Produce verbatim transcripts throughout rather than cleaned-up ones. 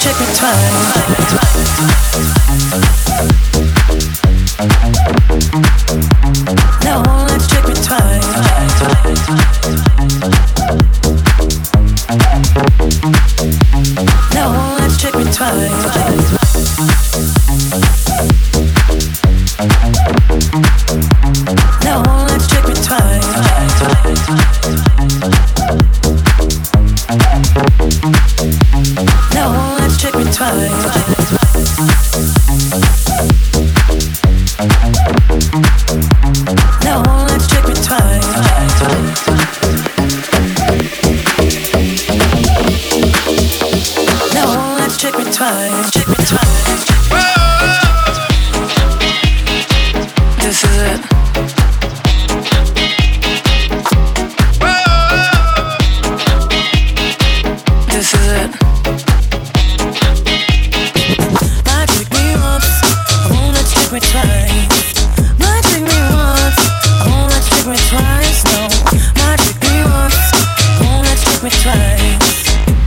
trick me twice. No, let's trick me twice. No, let's trick me twice. No, let's trick me twice. No, let's trick me twice. No, let's trick me twice. No, let's trick me twice. Trick me twice. This is it. This is it. Might trick me once, oh let's trick me twice. Might trick me once, oh let's trick me twice. No, might trick me once, oh let's trick me twice.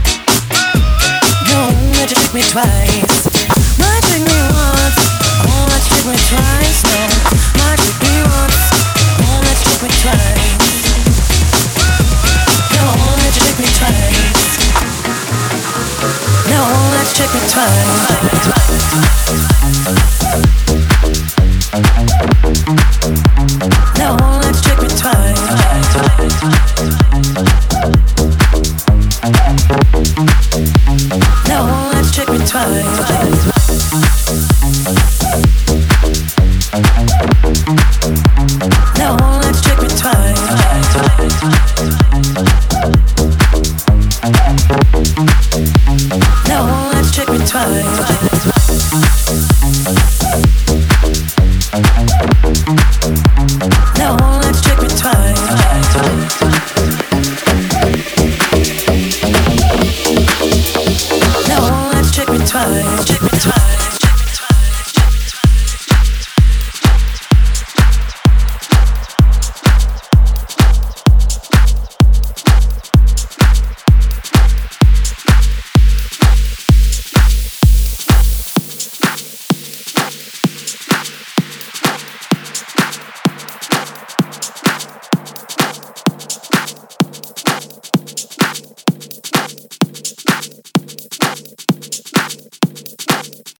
No, let's trick me twice. Might trick me once, oh let's trick me twice. No, might trick me once, oh let's trick me twice. No, let's trick me twice. No, let's trick me twice. No, let's trick me twice. No, let's trick me twice. No, let's trick me twice. No, let's trick me twice. No, let's trick me twice.